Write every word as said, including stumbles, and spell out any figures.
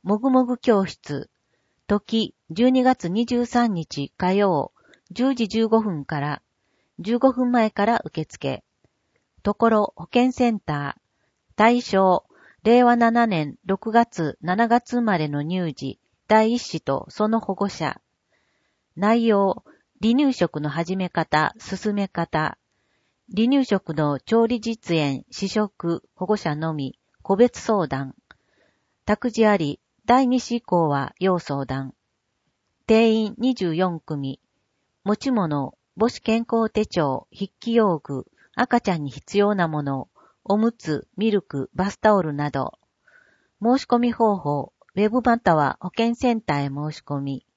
もぐもぐ教室、時じゅうにがつにじゅうさんにち火曜じゅうじじゅうごふんからじゅうごふんまえから受付。ところ保健センター、対象、れいわななねんろくがつしちがつ生まれの乳児、第一子とその保護者。内容、離乳食の始め方、進め方。離乳食の調理実演、試食、保護者のみ、個別相談。託児あり、第二子以降は要相談。定員にじゅうよんくみ。持ち物、母子健康手帳、筆記用具、赤ちゃんに必要なもの、おむつ、ミルク、バスタオルなど。申し込み方法、ウェブまたは保健センターへ申し込み。